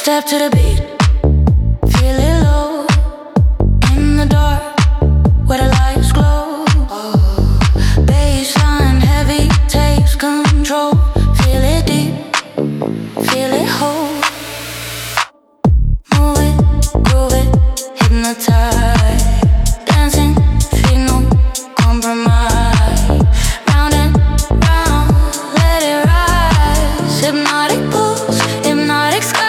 Step to the beat, feel it low. In the dark, where the lights glow. Baseline heavy takes control. Feel it deep, feel it whole. Move it, groove it, hypnotize. Dancing, feel no compromise. Round and round, let it rise. Hypnotic pulse, hypnotic sky.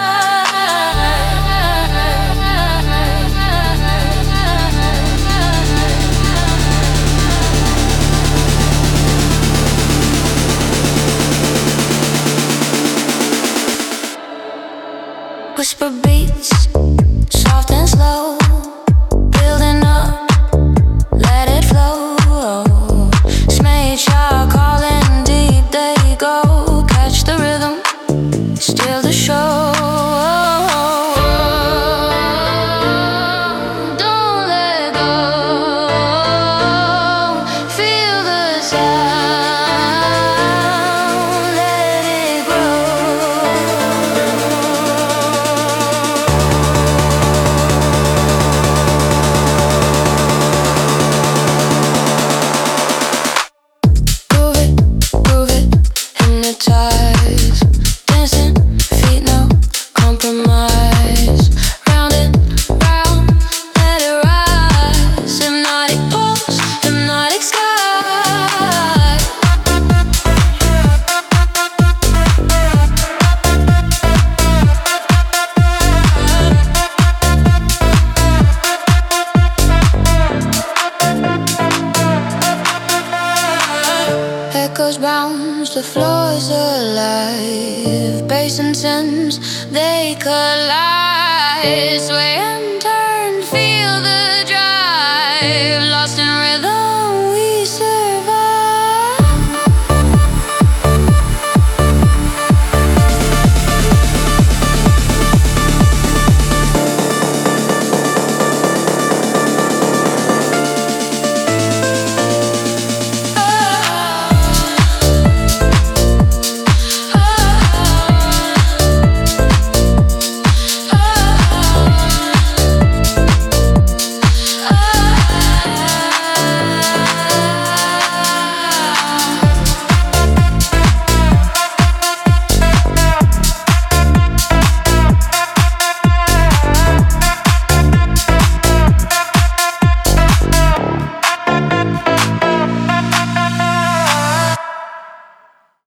Whisper beats, soft and slow, building up, let it flow. Smade shot calling deep, there you go. Catch the rhythm, steal the show. Don't let go, feel the sound, let it grow. Groove it, hypnotize. Dancing, feet no compromise. Round and round, let it rise. Hypnotic pulse, hypnotic sky. Echoes bounce, the floor's alive. Bass and synths, they collide. Swaying